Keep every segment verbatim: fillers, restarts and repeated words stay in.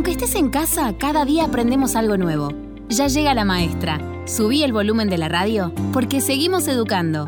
Aunque estés en casa, cada día aprendemos algo nuevo. Ya llega la maestra. Subí el volumen de la radio porque seguimos educando.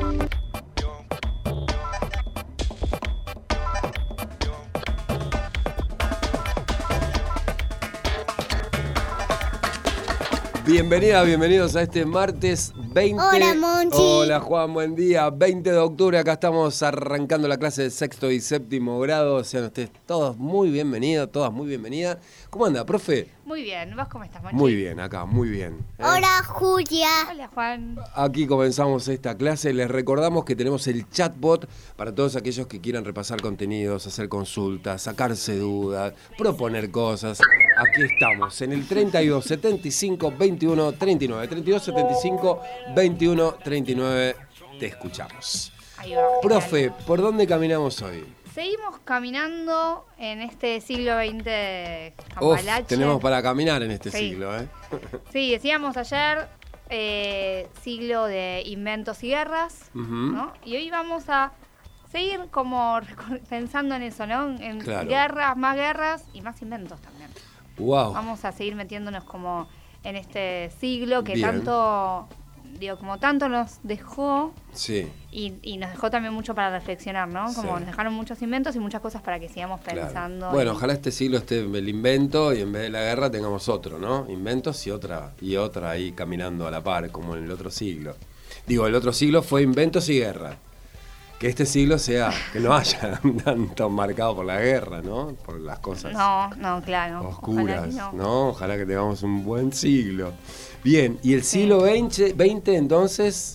Bienvenidas, bienvenidos a este martes veinte. Hola, Monchi. Hola, Juan, buen día. veinte de octubre, acá estamos arrancando la clase de sexto y séptimo grado. Sean ustedes todos muy bienvenidos, todas muy bienvenidas. ¿Cómo anda, profe? Muy bien, ¿vos cómo estás, Monchi? Muy bien, acá, muy bien. ¿eh? Hola, Julia. Hola, Juan. Aquí comenzamos esta clase. Les recordamos que tenemos el chatbot para todos aquellos que quieran repasar contenidos, hacer consultas, sacarse dudas, proponer cosas. Aquí estamos, en el treinta y dos setenta y cinco veintiuno treinta y nueve. treinta y dos setenta y cinco veintiuno treinta y nueve. Te escuchamos. Ahí va. Profe, Genial. ¿por dónde caminamos hoy? Seguimos caminando en este siglo veinte Uf, cambalache. tenemos para caminar en este Sí. siglo, ¿eh? Sí, decíamos ayer, eh, siglo de inventos y guerras, Ujú. ¿no? Y hoy vamos a seguir como recor- pensando en eso, ¿no? En Claro. guerras, más guerras y más inventos también. Wow. Vamos a seguir metiéndonos como en este siglo que Bien. tanto, digo, como tanto nos dejó Sí, y, y nos dejó también mucho para reflexionar, ¿no? Como Sí. nos dejaron muchos inventos y muchas cosas para que sigamos claro. pensando. Bueno, y- ojalá este siglo esté el invento y en vez de la guerra tengamos otro, ¿no? Inventos y otra, y otra ahí caminando a la par, como en el otro siglo. Digo, el otro siglo fue inventos y guerra. Que este siglo sea, que no haya tanto marcado por la guerra, ¿no? Por las cosas No, no, claro. oscuras, Ojalá que no. no. Ojalá que tengamos un buen siglo. Bien, y el siglo veinte, veinte entonces,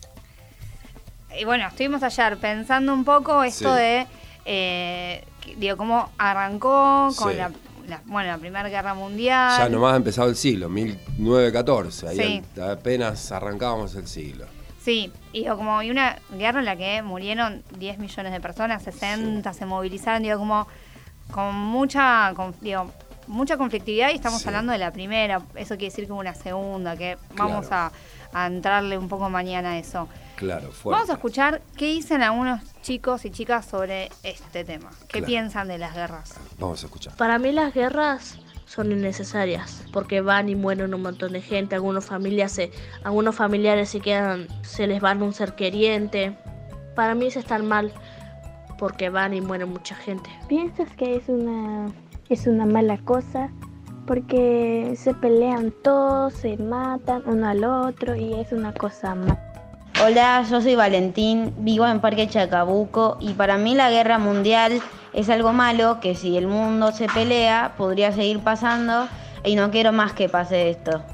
Y bueno, estuvimos ayer pensando un poco esto Sí. de, eh, que- digo, cómo arrancó con Sí. la, la- bueno, la Primera Guerra Mundial. ya nomás ha empezado el siglo, mil novecientos catorce, ahí Sí. al- apenas arrancábamos el siglo. Sí, y digo, como y una guerra en la que murieron diez millones de personas, sesenta se movilizaron, digo, como con mucha, con- digo, mucha conflictividad y estamos Sí. hablando de la primera, eso quiere decir que hubo una segunda, que vamos Claro. a, a entrarle un poco mañana a eso. Claro, fuerte. Vamos a escuchar qué dicen algunos chicos y chicas sobre este tema, qué Claro. piensan de las guerras. Vamos a escuchar. Para mí las guerras son innecesarias porque van y mueren un montón de gente, algunos familias se, algunos familiares se quedan, se les van un ser queriente. Para mí eso están mal porque van y mueren mucha gente. ¿Piensas que es una, es una mala cosa? Porque se pelean todos, se matan uno al otro y es una cosa mala. Hola, yo soy Valentín, vivo en Parque Chacabuco y para mí la guerra mundial es algo malo que si el mundo se pelea podría seguir pasando y no quiero más que pase esto.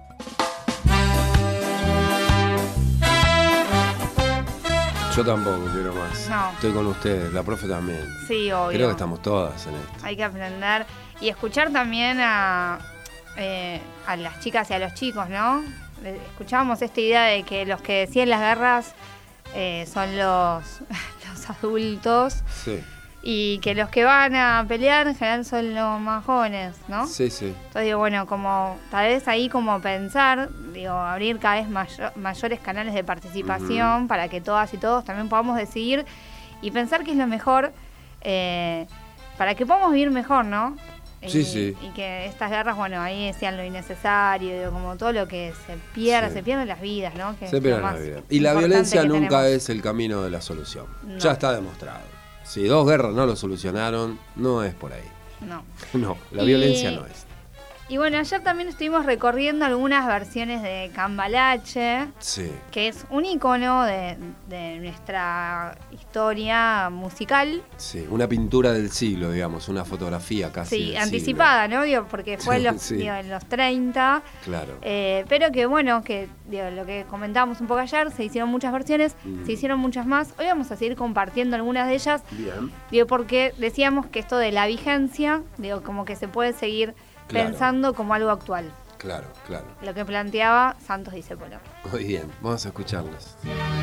Yo tampoco quiero más. No. Estoy con ustedes, la profe también. Sí, obvio. Creo que estamos todas en esto. Hay que aprender y escuchar también a, eh, a las chicas y a los chicos, ¿no? Eh, Escuchábamos esta idea de que los que decían las guerras eh, son los, los adultos Sí, y que los que van a pelear en general son los más jóvenes, ¿no? sí, sí. Entonces digo, bueno, como tal vez ahí como pensar, digo, abrir cada vez mayo- mayores canales de participación para que todas y todos también podamos decidir y pensar qué es lo mejor eh, para que podamos vivir mejor, ¿no? Sí, y, sí. Y que estas guerras, bueno, ahí decían lo innecesario, digo, como todo lo que se pierde, Sí. se pierden las vidas, ¿no? Que Se es lo pierde la más vida. Y la importante violencia que nunca tenemos. es el camino de la solución. No. Ya está demostrado. Si dos guerras no lo solucionaron, no es por ahí. No. No, la Y- violencia no es. Y bueno, ayer también estuvimos recorriendo algunas versiones de Cambalache, Sí, que es un icono de, de nuestra historia musical. sí. Una pintura del siglo, digamos, una fotografía casi. Sí, del anticipada, ¿no? Digo, porque fue en los, Sí. digo, en los treinta. siglo. Claro. Eh, pero que bueno, que digo, lo que comentábamos un poco ayer, se hicieron muchas versiones, Mm. se hicieron muchas más. Hoy vamos a seguir compartiendo algunas de ellas, Bien. digo, porque decíamos que esto de la vigencia, digo, como que se puede seguir Claro. pensando como algo actual. Claro, claro. Lo que planteaba Santos Discépolo. Muy bien, vamos a escucharlos.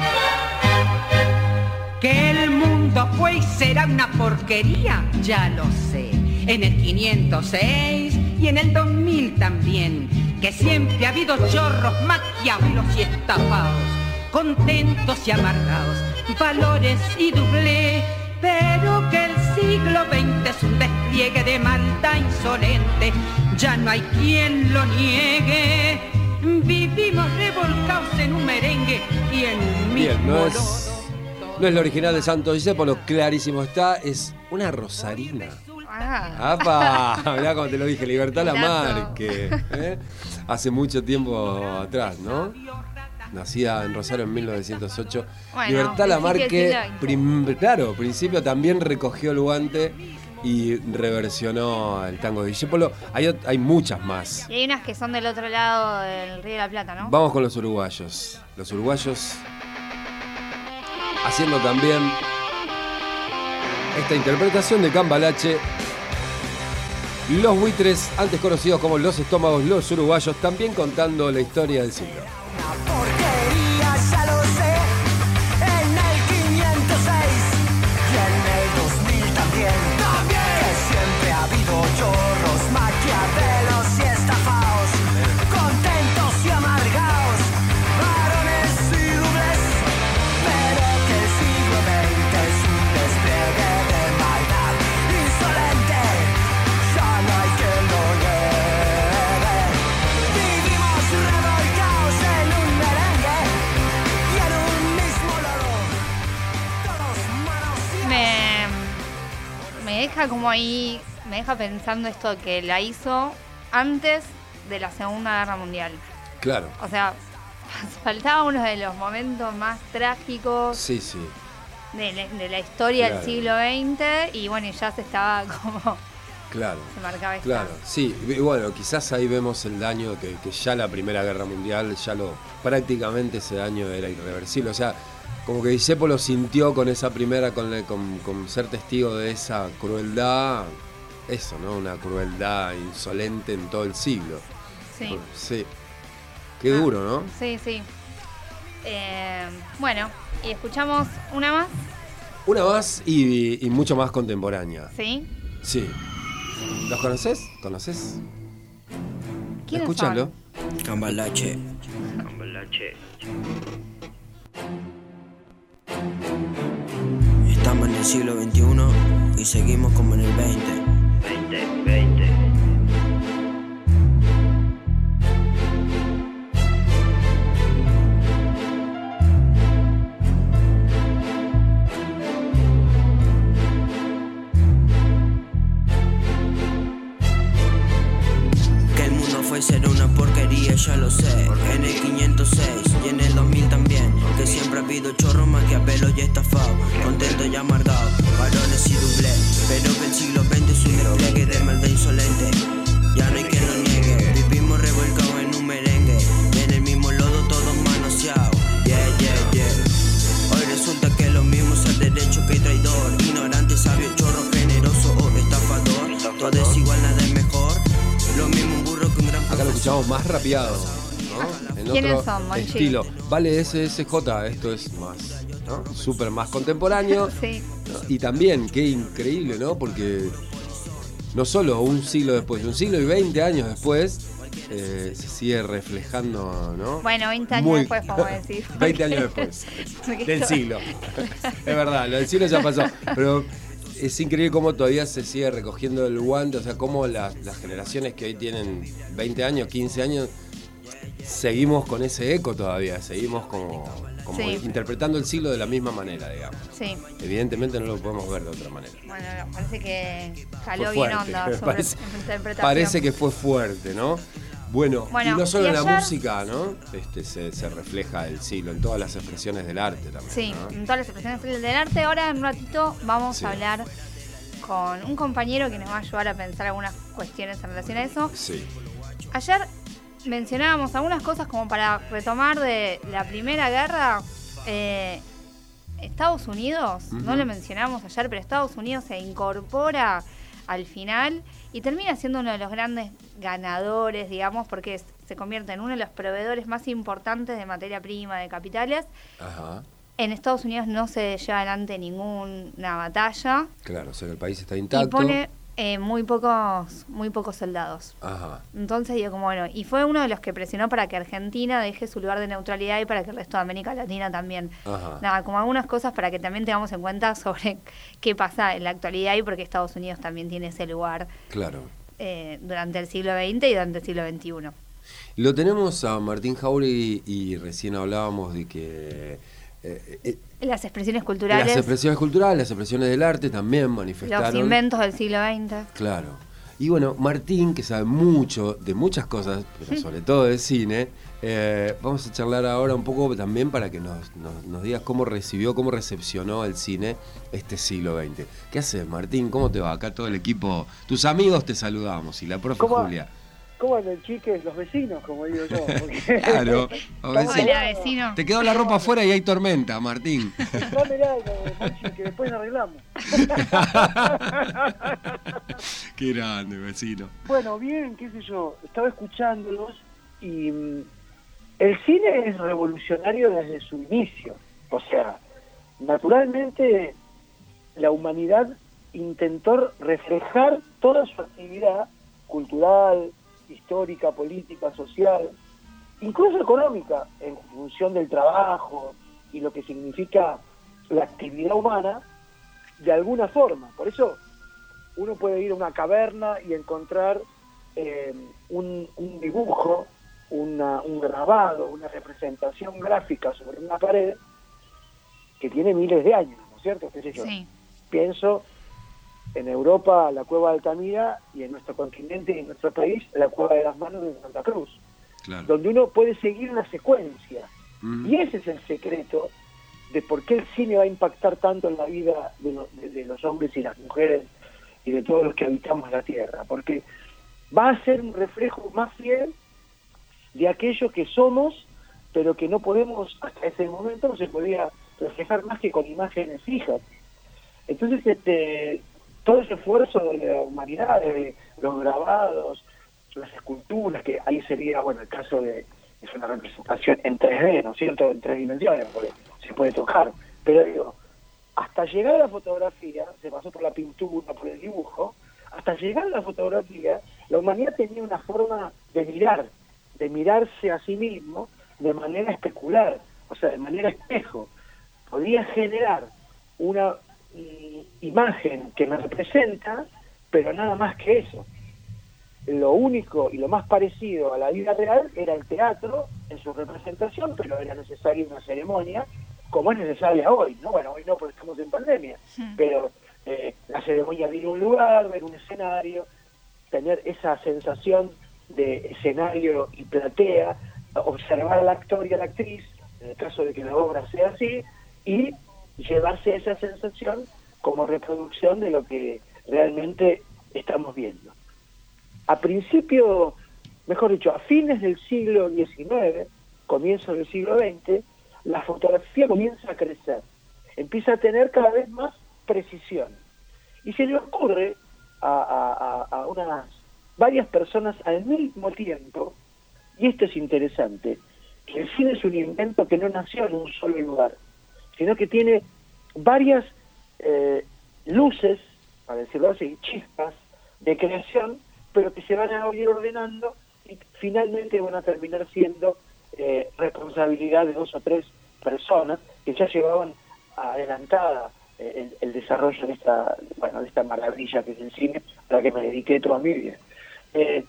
Que el mundo fue y será una porquería, ya lo sé. En el quinientos seis y en el dos mil también. Que siempre ha habido chorros, maquiavelos y estafados. Contentos y amargados, valores y doblé. Pero que el siglo veinte es un despliegue despliegue de maldad insolente, ya no hay quien lo niegue. Vivimos revolcados en un merengue y en un Bien, mismo no es, lodo. no es lo original de Santo Discépolo, clarísimo está, es una rosarina. Ah, ¡Apa! Mirá como te lo dije, Libertad Dato. Lamarque. ¿eh? Hace mucho tiempo atrás, ¿no? Nacida en Rosario en mil novecientos ocho. Bueno, Libertad principio Lamarque, del siglo veinte. prim- claro, principio también recogió el guante y reversionó el tango de Discépolo. Hay, ot- hay muchas más. y hay unas que son del otro lado del Río de la Plata, ¿no? Vamos con los uruguayos. Los uruguayos haciendo también esta interpretación de Cambalache. Los buitres, antes conocidos como los estómagos, los uruguayos, también contando la historia del siglo. Porquería, ya lo sé, en el quinientos seis y en el dos mil también, también, que siempre ha habido chorros, maquiavelos y estafados, contentos y amargados, varones y dobles, pero que el siglo veinte es un despliegue de maldad insolente, ya no hay quien lo niegue. Vivimos revolcados en un merengue y en un mismo lodo, todos manoseados. Me, me deja como ahí, me deja pensando esto que la hizo antes de la Segunda Guerra Mundial. Claro. O sea, faltaba uno de los momentos más trágicos Sí, sí. de, la- de la historia Claro. del siglo veinte y bueno, y ya se estaba como, Claro. se marcaba esta. Claro, sí, y bueno, quizás ahí vemos el daño que, que ya la Primera Guerra Mundial, ya lo prácticamente ese daño era irreversible, o sea, como que Discépolo sintió con esa primera, con, la- con, con ser testigo de esa crueldad, eso, ¿no? Una crueldad insolente en todo el siglo. Sí, Sí. Qué Ah. duro, ¿no? sí, sí. Eh, bueno, y escuchamos una más, Una más y, y mucho más contemporánea. ¿sí? Sí. ¿Los conoces? ¿Conoces? ¿Quiénes Escúchalo. son? Cambalache. Estamos en el siglo veintiuno y seguimos como en el veinte. Que el mundo fue ser una porquería, ya lo sé. En el quinientos seis y en el dos mil también. Que siempre ha habido chorros, maquiavelos y estafados. Contentos y amargados, varones y doble. Pero que el siglo veinte es un despliegue de maldad insolente. Ya no hay quien lo niegue. Vivimos revolcados en un merengue. Y en el mismo lodo todos manoseados. Yeah, yeah, yeah. Hoy resulta que lo mismo es el derecho que traidor. Ignorante, sabio, chorro, generoso o estafador. Todo es igual, nada es mejor. Lo mismo un burro que un gran Acá lo profesor. escuchamos más rapeado, ¿no? En ¿Quiénes otro son, Monchi? estilo. Vale S S J, esto es más, ¿no? Súper más contemporáneo. Sí, ¿no? Y también, qué increíble, ¿no? Porque no solo un siglo después, un siglo y veinte años después, eh, se sigue reflejando, ¿no? bueno, veinte años Muy- después, podemos decir. veinte años después Porque del esto- siglo. Es verdad, lo del siglo ya pasó. Pero es increíble cómo todavía se sigue recogiendo el guante, o sea, cómo las, las generaciones que hoy tienen veinte años, quince años, seguimos con ese eco todavía, seguimos como, como Sí. interpretando el siglo de la misma manera, digamos. Sí, Evidentemente no lo podemos ver de otra manera. bueno, no, parece que caló Fue bien fuerte. onda su Parece- interpretación. Parece que fue fuerte, ¿no? Bueno, Bueno, y no solo y en la ayer- música, ¿no? Este, se, se refleja el siglo, en todas las expresiones del arte también. Sí, ¿no? en todas las expresiones del arte. Ahora en un ratito vamos Sí. a hablar con un compañero que nos va a ayudar a pensar algunas cuestiones en relación a eso. Sí. Ayer mencionábamos algunas cosas como para retomar de la Primera Guerra. Eh, Estados Unidos, Ujú. no lo mencionamos ayer, pero Estados Unidos se incorpora al final y termina siendo uno de los grandes ganadores, digamos, porque es- se convierte en uno de los proveedores más importantes de materia prima, de capitales. Ajá. En Estados Unidos no se lleva adelante ninguna batalla Claro, o sea que el país está y intacto. pone Eh, muy pocos, muy pocos soldados. Ajá. Entonces digo como bueno, y fue uno de los que presionó para que Argentina deje su lugar de neutralidad y para que el resto de América Latina también. Ajá. Nada, como algunas cosas para que también tengamos en cuenta sobre qué pasa en la actualidad y porque Estados Unidos también tiene ese lugar. Claro. Eh, durante el siglo veinte y durante el siglo veintiuno. Lo tenemos a Martín Jauregui y recién hablábamos de que eh, eh, las expresiones culturales, las expresiones culturales, las expresiones del arte también manifestaron. Los inventos del siglo veinte. Claro. Y bueno, Martín, que sabe mucho de muchas cosas, pero sobre todo de cine, eh, vamos a charlar ahora un poco también para que nos, nos, nos digas cómo recibió, cómo recepcionó el cine este siglo veinte. ¿Qué haces, Martín? ¿Cómo te va? Acá todo el equipo, tus amigos te saludamos y la profe Julia. ¿Cómo andan, chiques? Los vecinos, como digo yo. Porque... Claro. Hola, vecino. Te quedó la ropa afuera y hay tormenta, Martín. Dámele algo, Monchi, que después nos arreglamos. Qué grande, vecino. Bueno, bien, qué sé yo. Estaba escuchándolos y um, el cine es revolucionario desde su inicio. O sea, naturalmente la humanidad intentó reflejar toda su actividad cultural, histórica, política, social, incluso económica, en función del trabajo y lo que significa la actividad humana, de alguna forma. Por eso uno puede ir a una caverna y encontrar eh, un, un dibujo, una, un grabado, una representación gráfica sobre una pared que tiene miles de años, ¿no es cierto? ¿Qué sé yo? Sí. Pienso en Europa, la Cueva de Altamira, y en nuestro continente y en nuestro país, la Cueva de las Manos de Santa Cruz, claro, donde uno puede seguir una secuencia. Mm. Y ese es el secreto de por qué el cine va a impactar tanto en la vida de, lo, de, de los hombres y las mujeres y de todos los que habitamos la Tierra, porque va a ser un reflejo más fiel de aquello que somos, pero que no podemos, hasta ese momento no se podía reflejar más que con imágenes fijas. Entonces, este... todo ese esfuerzo de la humanidad, de los grabados, las esculturas, que ahí sería, bueno, el caso de, es una representación en tres D, ¿no es cierto?, en tres dimensiones, porque se puede tocar, pero digo, hasta llegar a la fotografía, se pasó por la pintura, por el dibujo, hasta llegar a la fotografía, la humanidad tenía una forma de mirar, de mirarse a sí mismo de manera especular, o sea, de manera espejo. Podía generar una imagen que me representa, pero nada más que eso. Lo único y lo más parecido a la vida real era el teatro en su representación, pero era necesaria una ceremonia, como es necesaria hoy, ¿no? Bueno, hoy no porque estamos en pandemia, sí. pero eh, la ceremonia de ir a un lugar, ver un escenario, tener esa sensación de escenario y platea, observar al actor y a la actriz, en el caso de que la obra sea así, y llevarse esa sensación como reproducción de lo que realmente estamos viendo. A principio, mejor dicho, a fines del siglo diecinueve, comienzo del siglo veinte, la fotografía comienza a crecer, empieza a tener cada vez más precisión. Y se le ocurre a, a, a unas varias personas al mismo tiempo, y esto es interesante, que el cine es un invento que no nació en un solo lugar, sino que tiene varias eh, luces, para decirlo así, chispas de creación, pero que se van a ir ordenando y finalmente van a terminar siendo eh, responsabilidad de dos o tres personas que ya llevaban adelantada eh, el, el desarrollo de esta, bueno, de esta maravilla que es el cine, a la que me dediqué toda mi vida. Eh,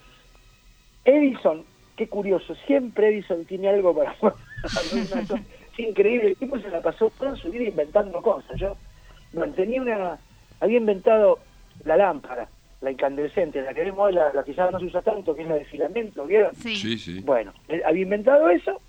Edison, qué curioso, siempre Edison tiene algo para... es increíble, el tipo se la pasó toda su vida inventando cosas. Yo, bueno, tenía una... había inventado la lámpara, la incandescente, la que vemos hoy, la, la que ya no se usa tanto, que es la de filamento, ¿vieron? Sí. Sí, sí. Bueno, él había inventado eso,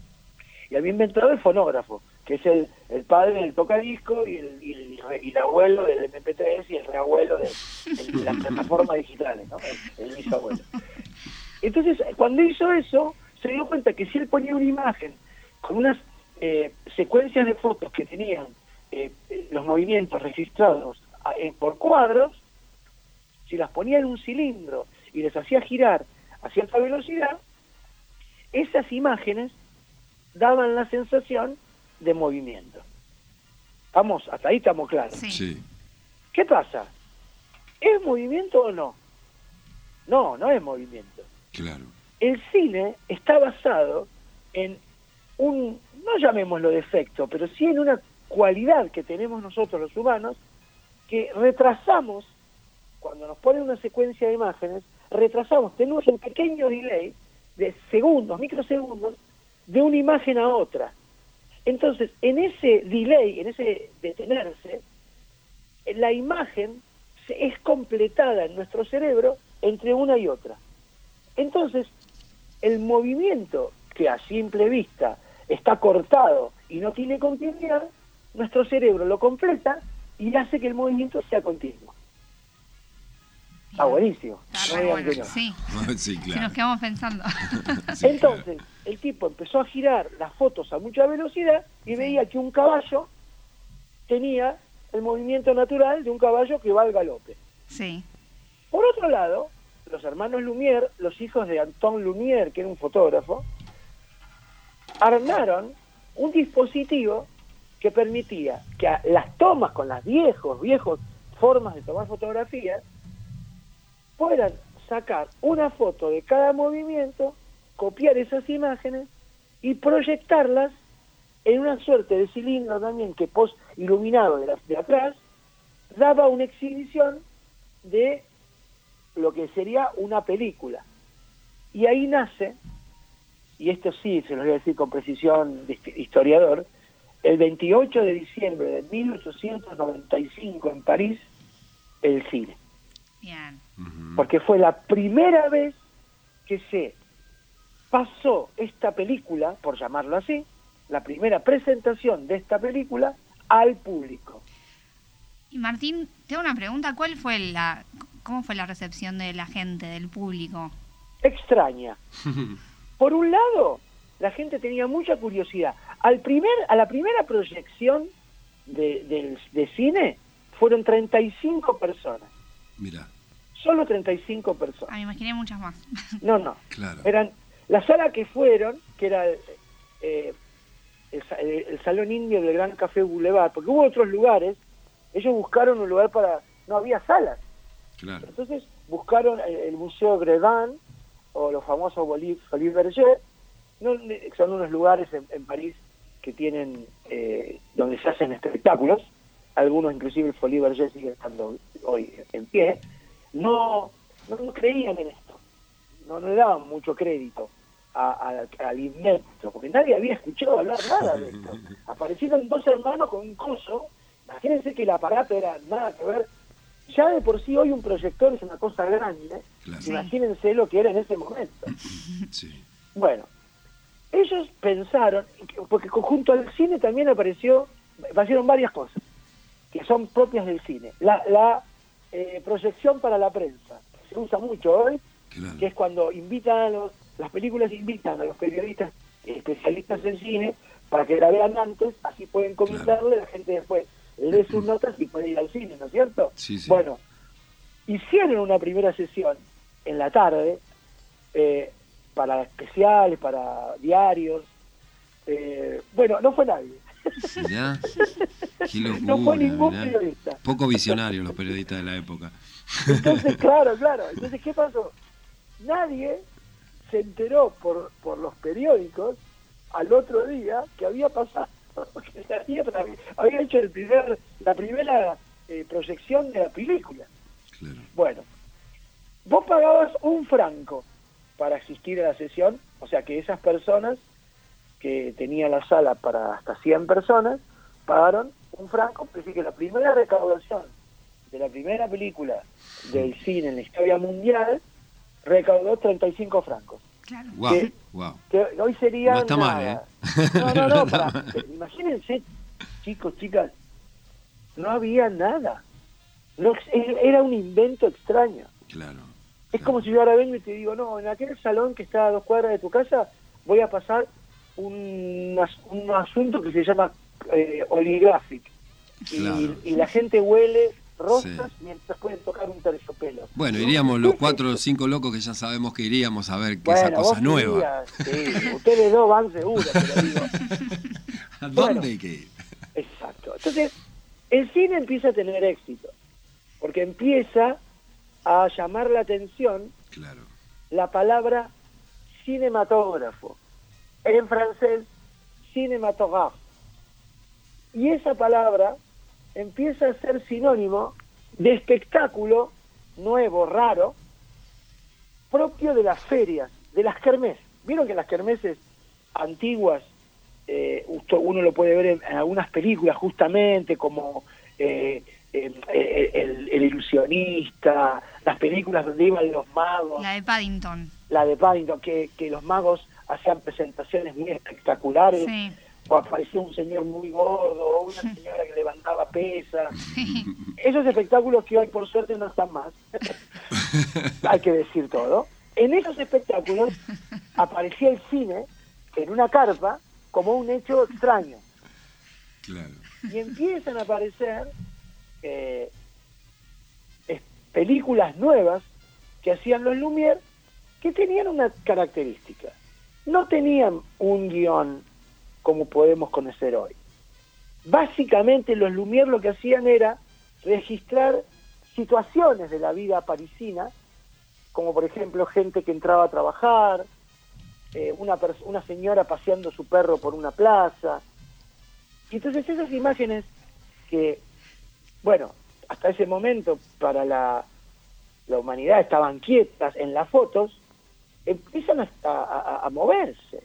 y había inventado el fonógrafo, que es el, el padre del tocadisco y el, y, el, y el abuelo del eme pe tres y el reabuelo de, de las plataformas digitales, ¿no? El, el bisabuelo. Entonces, cuando hizo eso, se dio cuenta que si él ponía una imagen con unas eh, secuencias de fotos que tenían eh, los movimientos registrados eh, por cuadros, si las ponía en un cilindro y les hacía girar a cierta velocidad, esas imágenes daban la sensación de movimiento. Vamos, hasta ahí estamos claros. Sí. Sí. ¿Qué pasa? ¿Es movimiento o no? No, no es movimiento. Claro. El cine está basado en un, no llamémoslo defecto, pero sí en una cualidad que tenemos nosotros los humanos, que retrasamos, cuando nos ponen una secuencia de imágenes, retrasamos, tenemos un pequeño delay de segundos, microsegundos, de una imagen a otra. Entonces, en ese delay, en ese detenerse, la imagen es completada en nuestro cerebro entre una y otra. Entonces, el movimiento que a simple vista está cortado y no tiene continuidad, nuestro cerebro lo completa y hace que el movimiento sea continuo. Está buenísimo. Está No digan bueno. que no. Sí, Sí, si claro. nos quedamos pensando. Sí, Entonces, el tipo empezó a girar las fotos a mucha velocidad y veía que un caballo tenía el movimiento natural de un caballo que va al galope. Sí. Por otro lado, los hermanos Lumière, los hijos de Antoine Lumière, que era un fotógrafo, armaron un dispositivo que permitía que a las tomas con las viejos, viejos formas de tomar fotografías puedan sacar una foto de cada movimiento, copiar esas imágenes y proyectarlas en una suerte de cilindro también que post iluminado de, la, de atrás daba una exhibición de lo que sería una película. Y ahí nace, y esto sí se lo voy a decir con precisión de historiador, el veintiocho de diciembre de mil ochocientos noventa y cinco en París, el cine. Bien. Porque fue la primera vez que se pasó esta película, por llamarlo así, la primera presentación de esta película al público. Y Martín, tengo una pregunta. ¿Cuál fue la, cómo fue la recepción de la gente, del público? Extraña. Por un lado, la gente tenía mucha curiosidad. Al primer, a la primera proyección de, de, de cine fueron treinta y cinco personas. Mira. Solo treinta y cinco personas. Ah, me imaginé muchas más. No, no. Claro. Eran la sala que fueron, que era eh, el, el, el Salón Indio del Gran Café Boulevard, porque hubo otros lugares, ellos buscaron un lugar para... No había salas. Claro. Entonces buscaron el, el Museo Grévin o los famosos Folies Bergère, no, son unos lugares en, en París que tienen, eh, donde se hacen espectáculos, algunos inclusive el Folies Bergère sigue estando hoy en pie. No, no, no creían en esto, no, no le daban mucho crédito a, a, al invento, porque nadie había escuchado hablar nada de esto. Aparecieron dos hermanos con un coso, imagínense que el aparato era nada que ver, ya de por sí hoy un proyector es una cosa grande, claro. Imagínense lo que era en ese momento. Sí. Bueno, ellos pensaron, porque junto al cine también apareció, aparecieron varias cosas, que son propias del cine. La... la Eh, proyección para la prensa, se usa mucho hoy, claro. Que es cuando invitan a los, las películas invitan a los periodistas especialistas en cine para que la vean antes, así pueden comentarle, claro. La gente después lee sus notas y puede ir al cine, ¿no es cierto? Sí, sí. Bueno, hicieron una primera sesión en la tarde, eh, para especiales, para diarios, eh, bueno, no fue nadie. ¿Ya? Qué locura, no fue ningún mirá. periodista. Poco visionarios los periodistas de la época. Entonces, claro, claro. Entonces, ¿qué pasó? Nadie se enteró por, por los periódicos al otro día que había pasado, que se había, había hecho el primer, la primera eh, proyección de la película. Claro. Bueno, vos pagabas un franco para asistir a la sesión, o sea que esas personas que tenía la sala para hasta cien personas, pagaron un franco, pero sí que la primera recaudación de la primera película del cine en la historia mundial recaudó treinta y cinco francos. Claro. Wow, que, wow. que hoy sería no está nada. mal, ¿eh? No, no, no, no, no para, mal. Imagínense, chicos, chicas, no había nada. No, era un invento extraño. Claro. Es como si yo ahora vengo y te digo, no, en aquel salón que está a dos cuadras de tu casa voy a pasar Un, un asunto que se llama eh, Oligraphic, claro. y, y la gente huele rosas, sí. Mientras pueden tocar un terciopelo. Bueno, iríamos los cuatro o cinco locos que ya sabemos que iríamos a ver que bueno, esa cosa vos nueva. Irías, sí, ustedes dos van seguros, te lo digo. ¿A dónde bueno, hay que ir? Exacto. Entonces, el cine empieza a tener éxito, porque empieza a llamar la atención Claro. la palabra cinematógrafo, en francés cinématographe, y esa palabra empieza a ser sinónimo de espectáculo nuevo, raro, propio de las ferias, de las kermés. Vieron que las kermeses antiguas, eh, uno lo puede ver en, en algunas películas justamente, como eh, eh, el, el ilusionista, las películas donde iban los magos. La de Paddington. La de Paddington, que, que los magos hacían presentaciones muy espectaculares. Sí. O aparecía un señor muy gordo, o una señora que levantaba pesas. Esos espectáculos que hoy por suerte no están más. Hay que decir todo. En esos espectáculos aparecía el cine en una carpa como un hecho extraño. Claro. Y empiezan a aparecer eh, es, películas nuevas que hacían los Lumière, que tenían una característica. No tenían un guión como podemos conocer hoy. Básicamente los Lumière lo que hacían era registrar situaciones de la vida parisina, como por ejemplo gente que entraba a trabajar, eh, una, una señora paseando su perro por una plaza. Y entonces esas imágenes que, bueno, hasta ese momento para la, la humanidad estaban quietas en las fotos, empiezan a, a, a moverse.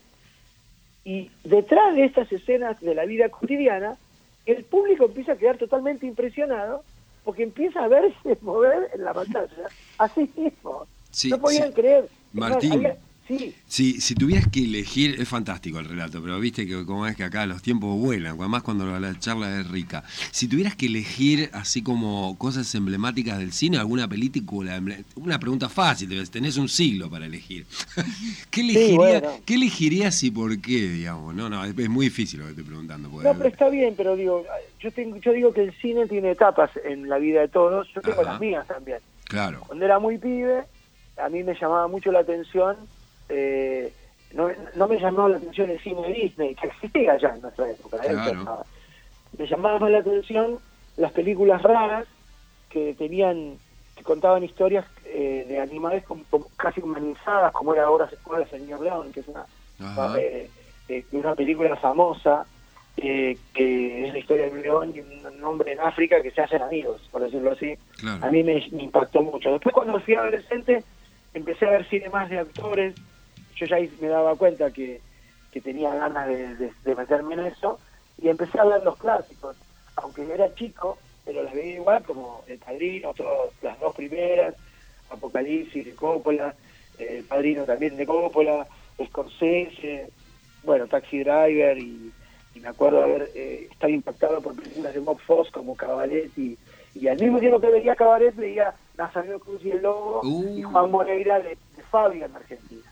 Y detrás de estas escenas de la vida cotidiana, el público empieza a quedar totalmente impresionado porque empieza a verse mover en la pantalla así mismo. Sí, no podían sí. creer. Martín, Había, sí. si, si tuvieras que elegir, es fantástico el relato, pero viste que como es que acá los tiempos vuelan, además cuando la charla es rica. Si tuvieras que elegir así como cosas emblemáticas del cine, alguna película, una pregunta fácil, tenés un siglo para elegir. ¿Qué elegiría, sí, bueno. ¿qué elegirías y por qué, digamos? No, no, es, es muy difícil lo que estoy preguntando. Porque... No, pero está bien, pero digo, yo, tengo, yo digo que el cine tiene etapas en la vida de todos, yo tengo Ajá. las mías también. Claro. Cuando era muy pibe, a mí me llamaba mucho la atención, eh, no, no me llamaba la atención el cine de Disney, que existía ya en nuestra época. Claro. ¿eh? Me llamaba más la atención las películas raras que tenían, que contaban historias eh, de animales como, como casi humanizadas, como era Ahora se puede, Señor León, que es una, eh, eh, una película famosa, eh, que es la historia de un león y un hombre en África que se hacen amigos, por decirlo así. Claro. A mí me, me impactó mucho. Después cuando fui adolescente empecé a ver cine más de actores, yo ya me daba cuenta que, que tenía ganas de, de, de meterme en eso, y empecé a ver los clásicos, aunque era chico, pero las veía igual, como El Padrino, todas las dos primeras, Apocalipsis de Coppola, eh, El Padrino también de Coppola, Scorsese, bueno, Taxi Driver, y, y me acuerdo de haber eh, estado impactado por películas de Bob Fosse como Cabaret, y, y al mismo tiempo que veía Cabaret veía Nazareno Cruz y el Lobo, uh. y Juan Moreira de, de Fábrica en Argentina.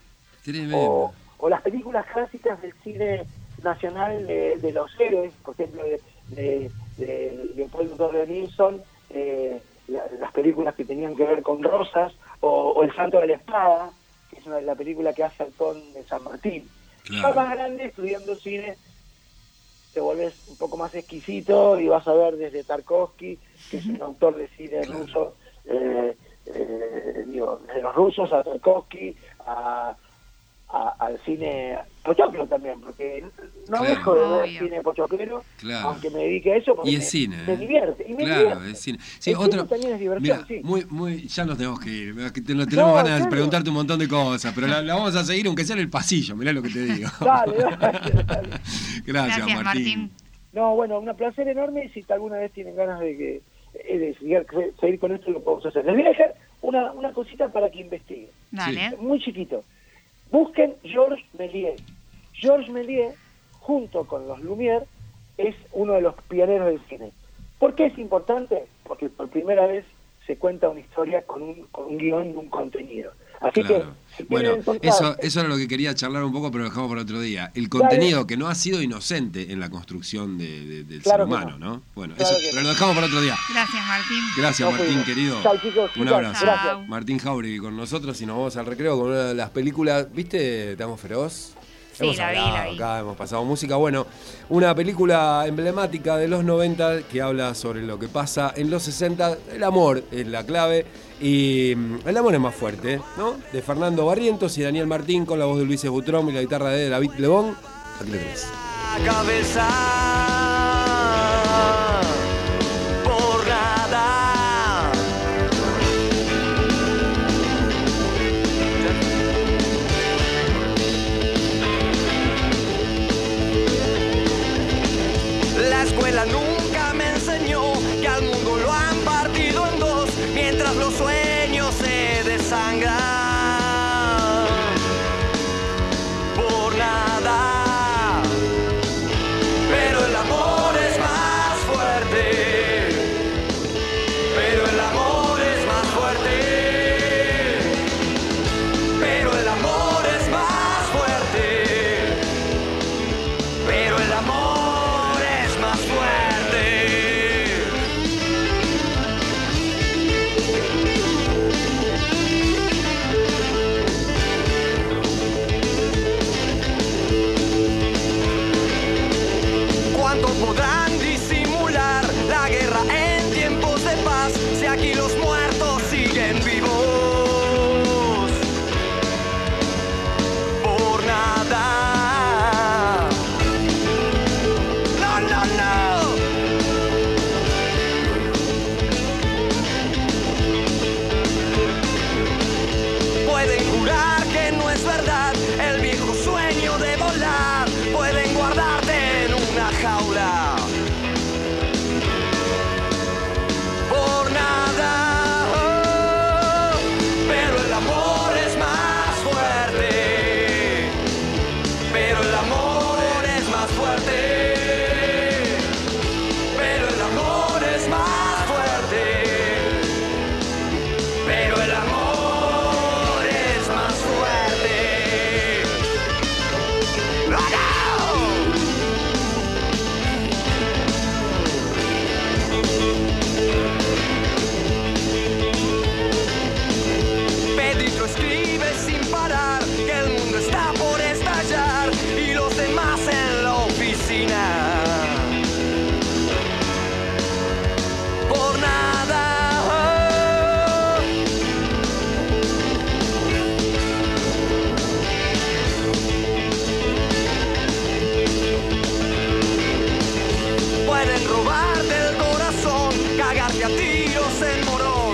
O, o las películas clásicas del cine nacional de, de los héroes, por ejemplo de, de, de Leopoldo Torre Nilsson, eh, la, las películas que tenían que ver con Rosas, o, o El Santo de la Espada, que es una, la película que hace Altón de San Martín. Claro. Ya más grande, estudiando cine, te volvés un poco más exquisito y vas a ver desde Tarkovsky, que es un autor de cine claro. ruso, eh, eh, digo, desde los rusos a Tarkovsky, a A, al cine pochoclo también, porque no claro. dejo de ver Obvio. cine pochoclero, Claro. aunque me dedique a eso, porque Y me, es cine, me ¿eh? divierte. Y me Claro, divierte. es cine. Sí, el otro, cine también es diversión, mira, sí. muy, muy, ya nos tenemos que ir. que te- Tenemos No, ganas de ¿en serio? preguntarte un montón de cosas, pero la, la vamos a seguir aunque sea en el pasillo, mirá lo que te digo. Dale, dale, dale. Gracias, Gracias, Martín. Martín. No, bueno, un placer enorme, y si alguna vez tienen ganas de que eh, de seguir, seguir con esto, lo podemos hacer. Les voy a dejar una, una cosita para que investiguen. Dale. Muy chiquito. Busquen Georges Méliès. Georges Méliès, junto con los Lumière, es uno de los pioneros del cine. ¿Por qué es importante? Porque por primera vez se cuenta una historia con un, con un guión y un contenido. Así Claro. que, si Bueno, quieren encontrar- eso, eso era lo que quería charlar un poco, pero lo dejamos para otro día. El contenido que no ha sido inocente en la construcción de, de- del Claro ser que humano, ¿no? Bueno, Claro eso, que pero no. lo dejamos para otro día. Gracias, Martín. Gracias, Nos Martín, fuimos. querido. Chau, chicos, Un chicos. abrazo. Gracias. Martín Jauregui con nosotros y nos vamos al recreo con una de las películas, ¿viste? Te amo feroz. Sí, hemos la vi, hablado la vi. acá, hemos pasado música. Bueno, una película emblemática de los noventa que habla sobre lo que pasa en los sesenta. El amor es la clave y mm, el amor es más fuerte, ¿no? De Fernando Barrientos y Daniel Martín con la voz de Luis Butrón y la guitarra de David Lebón. Aquí lo tenés. Cabeza por nada. La escuela nunca me enseñó que al mundo lo han partido en dos mientras los sueños se desangran por nada. Pero el amor es más fuerte. Pero el amor es más fuerte. Pero el amor es más fuerte. Pero el amor es más fuerte. ¿Cuánto podrán disimular la guerra en tiempos de paz si aquí los muertos siguen vivos? Por nada. No, no, no. Pueden jurar que no es verdad el viejo sueño de volar. Pueden guardarte en una jaula. Por nada. Oh, pero el amor es más fuerte. Pero el amor es más fuerte. Pero el amor es más fuerte. Pero el amor es más fuerte. ¡No, no! Pedrito escribe sin parar que el mundo está por estallar y los demás en la oficina. Por nada. Oh. Pueden robarte el corazón, cagarte a tiros en Morón.